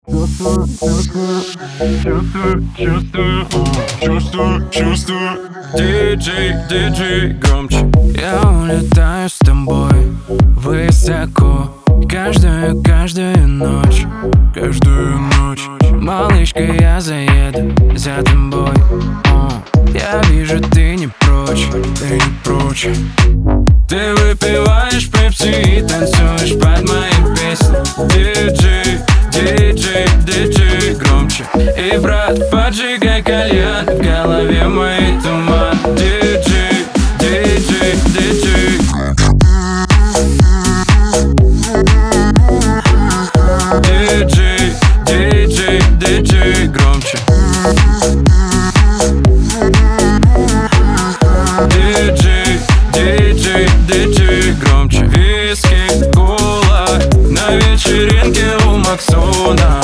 Чувствую. Диджей, громче. Я улетаю с тобой высоко. Каждую ночь. Малышка, я заеду за тобой. Я вижу, ты не прочь. Ты выпиваешь пепси и танцуешь под мои песни. Диджей, громче. И, брат, поджигай кальян, в голове моей туман. Диджей. Диджей, громче. Диджей, громче. Виски, кола на вечеринке у Максона.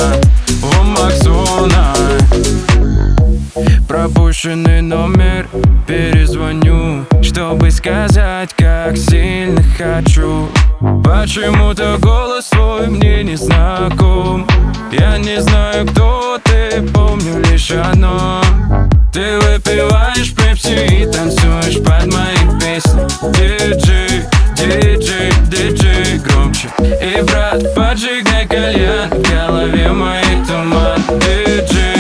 Пропущенный номер, перезвоню, чтобы сказать, как сильно хочу. Почему-то голос твой мне не знаком. Я не знаю, кто ты, помню лишь одно. Ты выпиваешь пепси и танцуешь под мои песни. Диджей, громче. И, брат, поджигай кальян, в голове моей туман. Диджей.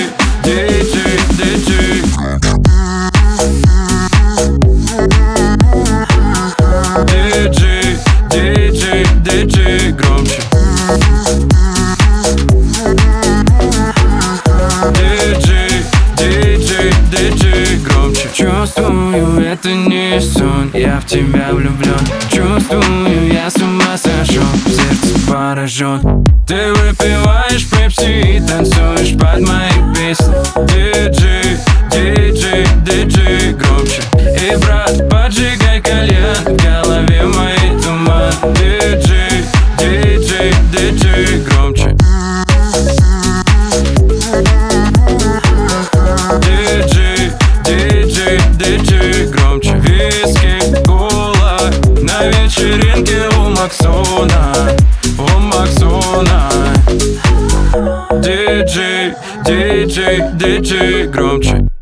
Диджей, громче. Диджей, громче. Чувствую, это не сон, я в тебя влюблен. Чувствую, я с ума сошел, в сердце поражен. Ты выпиваешь пепси и танцуешь под мои песни. Диджей, громче. И, брат, поджигай кальян, в голове моей туман. Диджей, громче. Диджей, громче. Виски, кола на вечеринке у Максона. Диджей, громче.